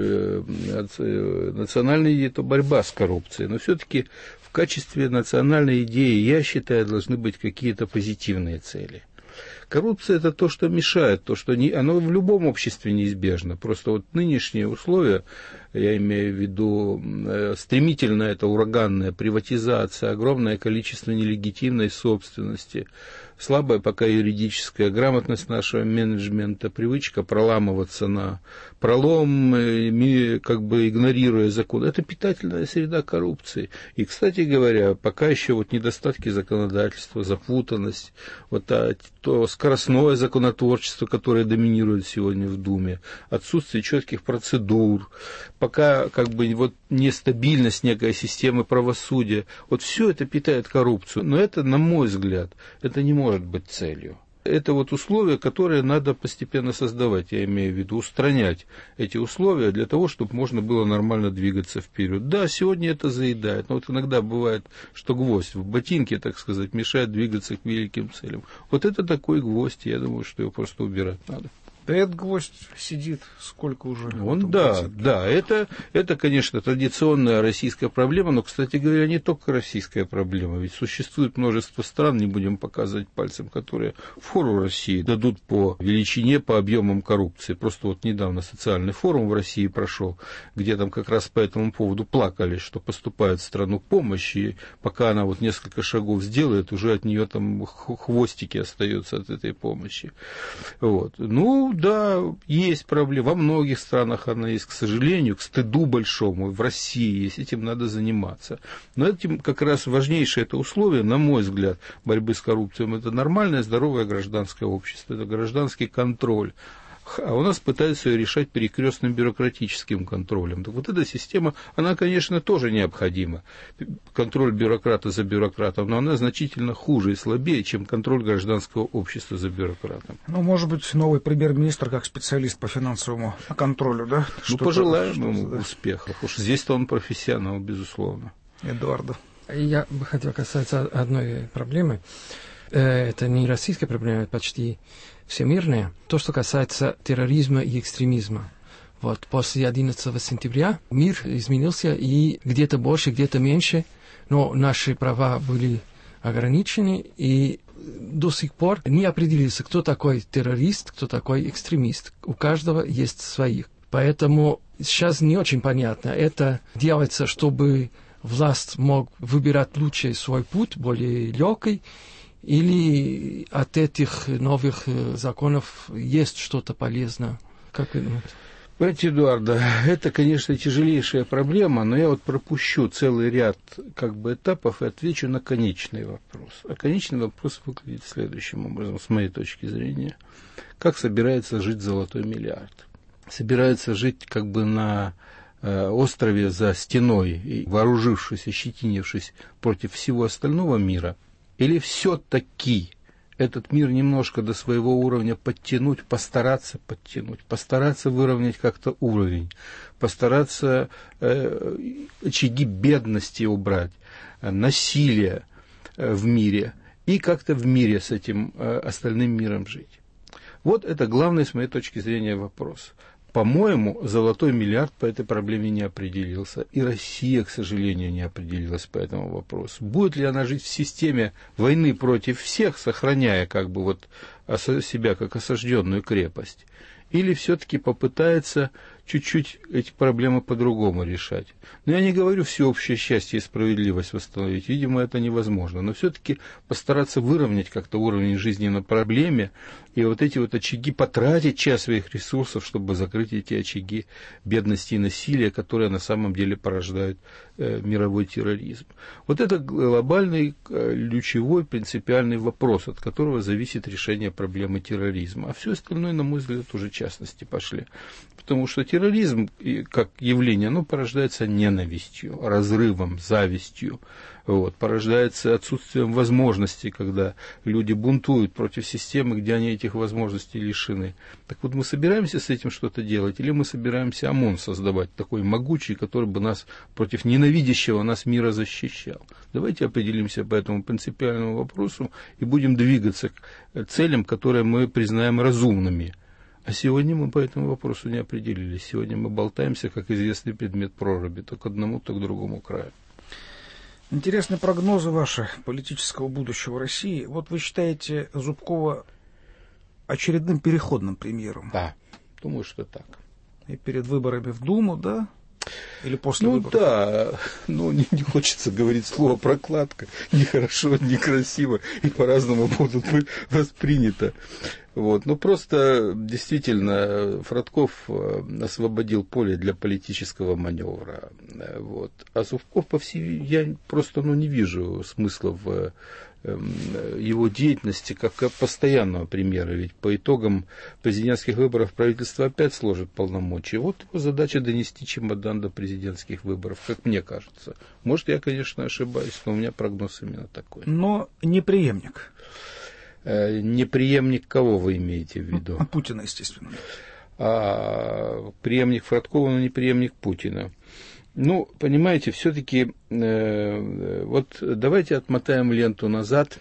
национальная идея, то борьба с коррупцией. Но все-таки в качестве национальной идеи, я считаю, должны быть какие-то позитивные цели. Коррупция – это то, что мешает, то, что оно в любом обществе неизбежно. Просто вот нынешние условия, я имею в виду стремительная, это ураганная приватизация, огромное количество нелегитимной собственности, слабая пока юридическая грамотность нашего менеджмента, привычка проламываться на пролом, как бы игнорируя закон. Это питательная среда коррупции. И, кстати говоря, пока еще вот недостатки законодательства, запутанность, вот то скоростное законотворчество, которое доминирует сегодня в Думе, отсутствие четких процедур, пока как бы вот нестабильность некой системы правосудия, вот все это питает коррупцию. Но это, на мой взгляд, это не может быть целью. Это вот условия, которые надо постепенно создавать, я имею в виду устранять эти условия для того, чтобы можно было нормально двигаться вперед. Да, сегодня это заедает, но вот иногда бывает, что гвоздь в ботинке, так сказать, мешает двигаться к великим целям. Вот это такой гвоздь, я думаю, что его просто убирать надо. Да этот гвоздь сидит сколько уже? Он, да, это, конечно, традиционная российская проблема, но, кстати говоря, не только российская проблема, ведь существует множество стран, не будем показывать пальцем, которые фору России дадут по величине, по объемам коррупции. Просто вот недавно социальный форум в России прошел, где там как раз по этому поводу плакали, что поступает в страну помощь, и пока она вот несколько шагов сделает, уже от нее там хвостики остаются от этой помощи. Вот. Ну, да, есть проблема. Во многих странах она есть, к сожалению, к стыду большому. В России есть, этим надо заниматься. Но этим как раз важнейшее это условие, на мой взгляд, борьбы с коррупцией, это нормальное, здоровое гражданское общество, это гражданский контроль. А у нас пытаются ее решать перекрестным бюрократическим контролем. Так вот эта система, она, конечно, тоже необходима. Контроль бюрократа за бюрократом, но она значительно хуже и слабее, чем контроль гражданского общества за бюрократом. Ну, может быть, новый премьер-министр как специалист по финансовому контролю, да? Ну, пожелаем ему успехов. Уж здесь-то он профессионал, безусловно. Эдуардо. Я бы хотел касаться одной проблемы. Это не российская проблема, это почти всемирная. То, что касается терроризма и экстремизма. Вот после 11 сентября мир изменился, и где-то больше, где-то меньше, но наши права были ограничены, и до сих пор не определился, кто такой террорист, кто такой экстремист. У каждого есть своих. Поэтому сейчас не очень понятно. Это делается, чтобы власть мог выбирать лучше свой путь, более легкий, или от этих новых законов есть что-то полезное? Как вы думаете? Понимаете, Эдуарда, это, конечно, тяжелейшая проблема, но я вот пропущу целый ряд этапов и отвечу на конечный вопрос. А конечный вопрос выглядит следующим образом, с моей точки зрения. Как собирается жить золотой миллиард? Собирается жить на острове за стеной, и вооружившись, ощетинившись против всего остального мира, или все-таки этот мир немножко до своего уровня подтянуть, постараться выровнять как-то уровень, постараться очаги бедности убрать, насилие в мире, и как-то в мире с этим остальным миром жить. Вот это главный, с моей точки зрения, вопрос. По-моему, золотой миллиард по этой проблеме не определился, и Россия, к сожалению, не определилась по этому вопросу. Будет ли она жить в системе войны против всех, сохраняя себя как осажденную крепость, или все-таки попытается чуть-чуть эти проблемы по-другому решать? Но я не говорю всеобщее счастье и справедливость восстановить, видимо, это невозможно, но все-таки постараться выровнять как-то уровень жизни на проблеме, и эти очаги, потратить часть своих ресурсов, чтобы закрыть эти очаги бедности и насилия, которые на самом деле порождают мировой терроризм. Вот это глобальный, ключевой, принципиальный вопрос, от которого зависит решение проблемы терроризма. А все остальное, на мой взгляд, уже частности пошли. Потому что терроризм, как явление, порождается ненавистью, разрывом, завистью, порождается отсутствием возможностей, когда люди бунтуют против системы, где они этих возможностей лишены. Так вот, мы собираемся с этим что-то делать, или мы собираемся ОМОН создавать, такой могучий, который бы нас против ненавидящего нас мира защищал? Давайте определимся по этому принципиальному вопросу и будем двигаться к целям, которые мы признаем разумными. А сегодня мы по этому вопросу не определились. Сегодня мы болтаемся, как известный предмет проруби, то к одному, то к другому краю. Интересны прогнозы ваши политического будущего России. Вот вы считаете Зубкова очередным переходным премьером? Да, думаю, что так. И перед выборами в Думу, да? Или после выборов? Да, не хочется говорить слово «прокладка». Нехорошо, некрасиво, и по-разному будут воспринято. Просто действительно Фродков освободил поле для политического маневра. А Зубков, я просто не вижу смысла в его деятельности как постоянного премьера. Ведь по итогам президентских выборов правительство опять сложит полномочия. Его задача донести чемодан до президентских выборов, как мне кажется. Может, я, конечно, ошибаюсь, но у меня прогноз именно такой. Но не преемник. Не преемник кого вы имеете в виду? Путина, естественно. Преемник Фродкова, но не преемник Путина. Понимаете, все-таки давайте отмотаем ленту назад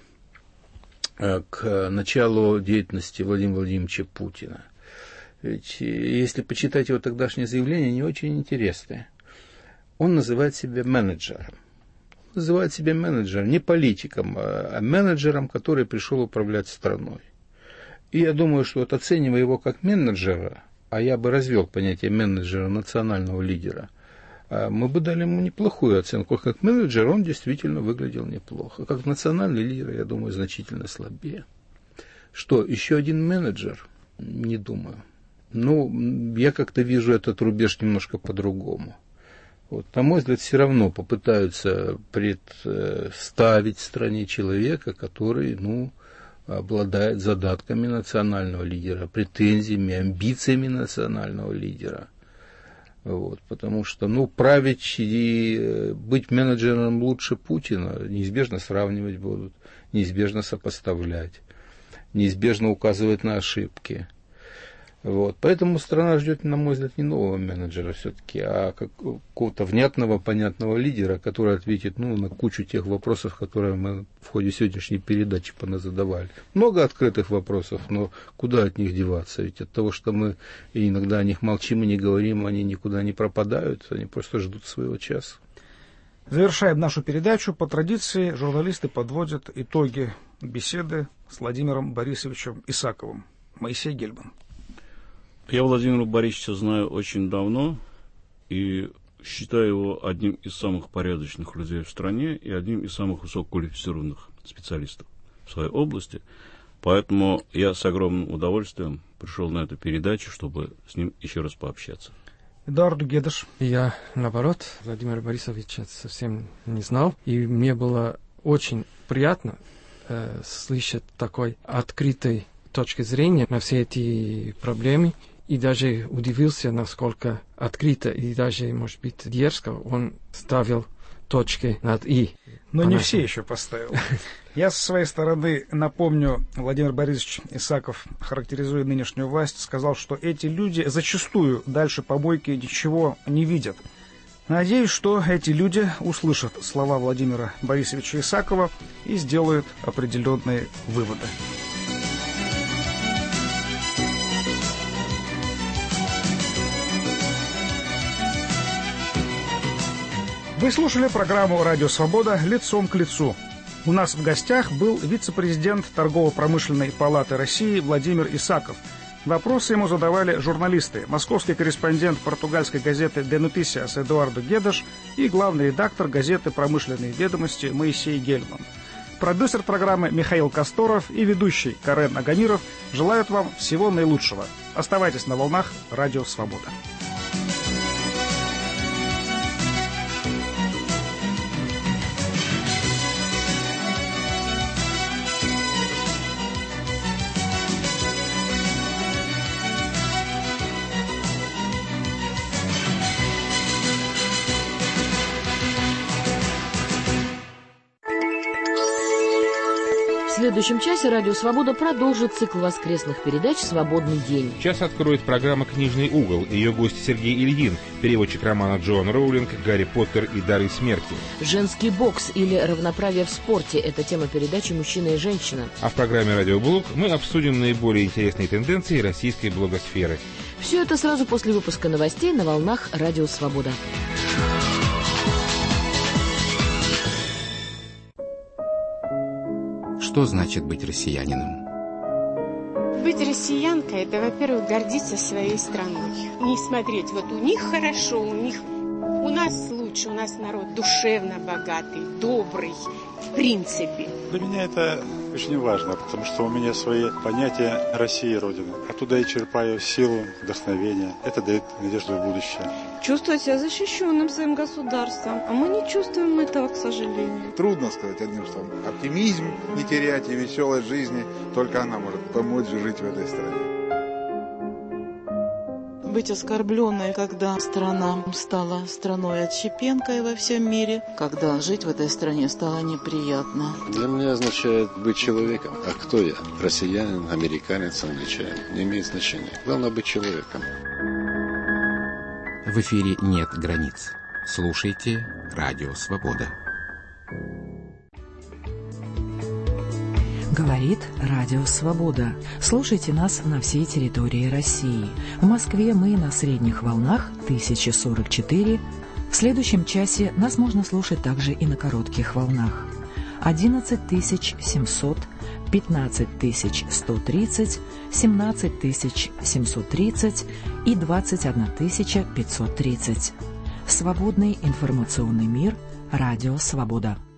к началу деятельности Владимира Владимировича Путина. Ведь если почитать его тогдашнее заявление, не очень интересное. Он называет себя менеджером. Называет себя менеджером, не политиком, а менеджером, который пришел управлять страной. И я думаю, что оценивая его как менеджера, а я бы развел понятие менеджера, национального лидера, мы бы дали ему неплохую оценку. Как менеджер он действительно выглядел неплохо. Как национальный лидер, я думаю, значительно слабее. Что, еще один менеджер? Не думаю. Я как-то вижу этот рубеж немножко по-другому. На мой взгляд, все равно попытаются представить стране человека, который, обладает задатками национального лидера, претензиями, амбициями национального лидера. Потому что, править и быть менеджером лучше Путина неизбежно сравнивать будут, неизбежно сопоставлять, неизбежно указывать на ошибки. Поэтому страна ждет, на мой взгляд, не нового менеджера все-таки, а какого-то внятного, понятного лидера, который ответит на кучу тех вопросов, которые мы в ходе сегодняшней передачи поназадавали. Много открытых вопросов, но куда от них деваться? Ведь от того, что мы иногда о них молчим и не говорим, они никуда не пропадают, они просто ждут своего часа. Завершаем нашу передачу. По традиции журналисты подводят итоги беседы с Владимиром Борисовичем Исаковым. Моисей Гельман. Я Владимира Борисовича знаю очень давно и считаю его одним из самых порядочных людей в стране и одним из самых высококвалифицированных специалистов в своей области. Поэтому я с огромным удовольствием пришел на эту передачу, чтобы с ним еще раз пообщаться. Эдуард Гедеш. Я, наоборот, Владимира Борисовича совсем не знал, и мне было очень приятно слышать такой открытой точки зрения на все эти проблемы, и даже удивился, насколько открыто и даже, может быть, дерзко он ставил точки над «и». Но не все еще поставил. Я со своей стороны напомню, Владимир Борисович Исаков, характеризуя нынешнюю власть, сказал, что эти люди зачастую дальше помойки ничего не видят. Надеюсь, что эти люди услышат слова Владимира Борисовича Исакова и сделают определенные выводы. Вы слушали программу «Радио Свобода. Лицом к лицу». У нас в гостях был вице-президент Торгово-промышленной палаты России Владимир Исаков. Вопросы ему задавали журналисты, московский корреспондент португальской газеты «Де Нотисиас» Эдуард Гедеш и главный редактор газеты «Промышленные ведомости» Моисей Гельман. Продюсер программы Михаил Касторов и ведущий Карен Аганиров желают вам всего наилучшего. Оставайтесь на волнах «Радио Свобода». В следующем часе «Радио Свобода» продолжит цикл воскресных передач «Свободный день». Час откроет программа «Книжный угол». Ее гость Сергей Ильин, переводчик романа Джоан Роулинг «Гарри Поттер и дары смерти». Женский бокс или равноправие в спорте – это тема передачи «Мужчина и женщина». А в программе «Радиоблог» мы обсудим наиболее интересные тенденции российской блогосферы. Все это сразу после выпуска новостей на волнах «Радио Свобода». Что значит быть россиянином? Быть россиянкой – это, во-первых, гордиться своей страной. Не смотреть, вот у них хорошо, у нас лучше, у нас народ душевно богатый, добрый, в принципе. Для меня это очень важно, потому что у меня свои понятия России и Родины. Оттуда я черпаю силу, вдохновение. Это дает надежду в будущее. Чувствовать себя защищенным своим государством. А мы не чувствуем этого, к сожалению. Трудно сказать одним словом. Оптимизм не терять и веселость жизни, только она может помочь жить в этой стране. Быть оскорбленной, когда страна стала страной отщепенкой во всем мире, когда жить в этой стране стало неприятно. Для меня означает быть человеком. А кто я? Россиянин, американец, англичанин. Не имеет значения. Главное быть человеком. В эфире нет границ. Слушайте «Радио Свобода». Говорит Радио Свобода. Слушайте нас на всей территории России. В Москве мы на средних волнах 1044. В следующем часе нас можно слушать также и на коротких волнах. 11700, 15130, 17730 и 21530. Свободный информационный мир. Радио Свобода.